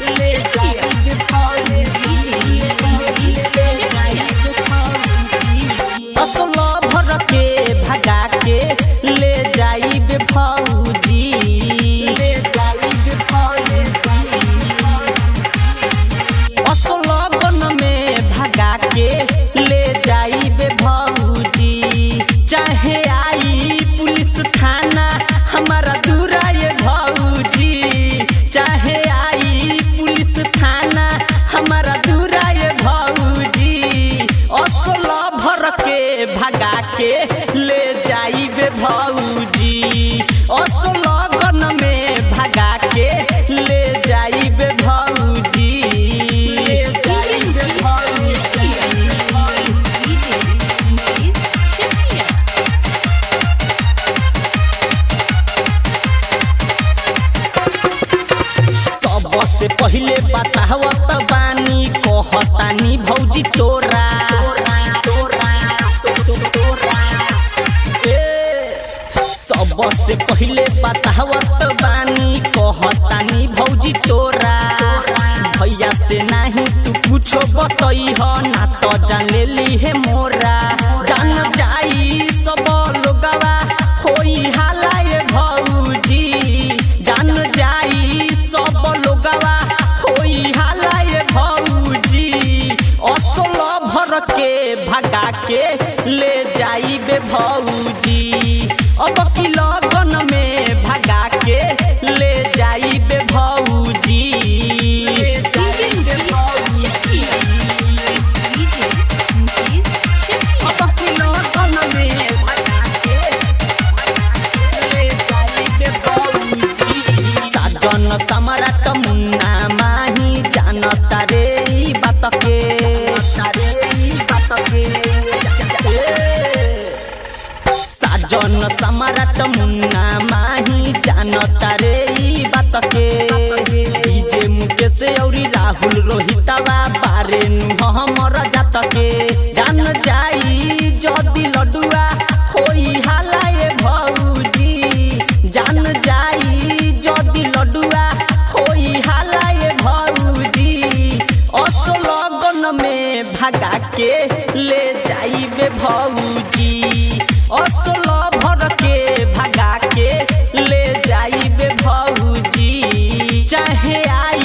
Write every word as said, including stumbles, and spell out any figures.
असलो भर के भगा के ले जाइब भौजी ले जाइब भौजी असलो गन में भगा के ले जाइब भौजी चाहे आई पुलिस थाना हमारा दूरा ये भौजी चाहे आई पुलिस थाना हमारा दूरा ये भौजी असलो भर के भगा के ले जाइबे भौजी असलो गन में भगा के ले जाइबे भौजी ले जाइबे भौजी सबसे पहिले बतावत बानी कहतानी भौजी तोरा सबसे पहिले बतावत बानी कहतानी भौजी तोरा भैया से नहीं तू कुछो बतई हो ना तो जान लेली है मोरा जान जाई सब लोगवा होई हाला ये भौजी जान जाई सब लोगवा होई हाला ये भौजी असलो भर के भगा के ले जाइबे भौजी अब की लगन में भगा के ले जाइबे भौजी अब की लगन में भगा के ले जाइबे भौजी साजन सम्राट मुन्ना माही जानता रे ई बात के बात के साजन सम्राट मुन्ना माही जानता रे ई बात के डीजे मुकेश औरी राहुल रोहितवा बारे नु हमर जात के जान जाई जदी लडुआ होई हाला ये भौजी जान जाई जदी लडुआ होई हाला ये भौजी असलो गन में भगा के ले जाइबे भौजी असलो भर के भगा के ले जाइबे भौजी चाहे आई